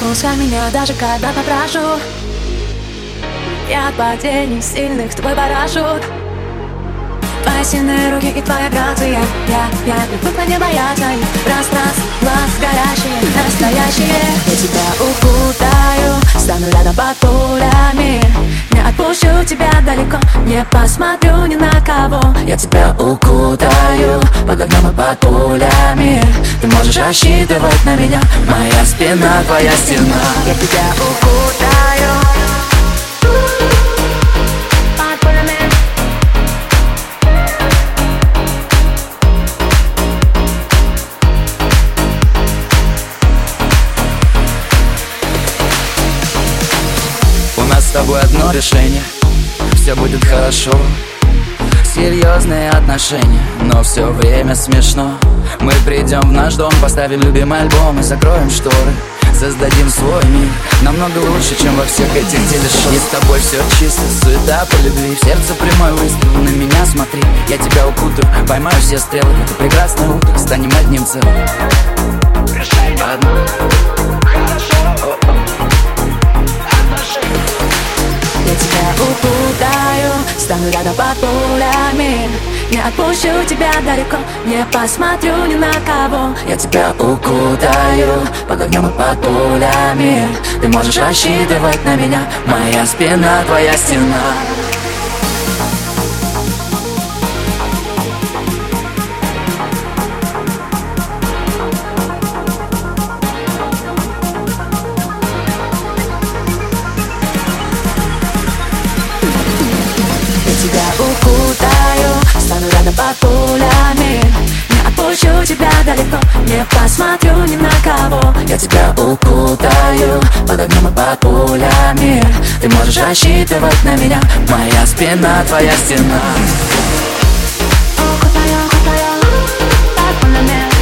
отпускай меня, даже когда попрошу. Я от падений сильных твой парашют. Твои сильные руки и твоя грация. Я привыкла не бояться их пространств, глаз горящие, настоящие. Я тебя укутаю, стану рядом под пулями. Не отпущу тебя далеко, не посмотрю ни на кого. Я тебя укутаю, под огнем и под пулями. Ты можешь рассчитывать на меня, моя спина, твоя стена. Я тебя укутаю. С тобой одно решение, все будет хорошо. Серьезные отношения, но все время смешно. Мы придем в наш дом, поставим любимый альбом и закроем шторы. Создадим свой мир, намного лучше, чем во всех этих телешоу. И с тобой все чисто, суета по любви. В сердце прямой выстрел, на меня смотри. Я тебя укутаю, поймаю все стрелы. Это прекрасное утро, станем одним целым. Одно. Я тебя укутаю, стану рядом под пулями. Не отпущу тебя далеко, не посмотрю ни на кого. Я тебя укутаю, под огнем и под пулями. Ты можешь рассчитывать на меня, моя спина, твоя стена. Тебя укутаю, стану рядом под пулями. Не отпущу тебя далеко, не посмотрю ни на кого. Я тебя укутаю, под огнем и под пулями. Ты можешь рассчитывать на меня, моя спина, твоя стена. Укутаю, укутаю, под пулями.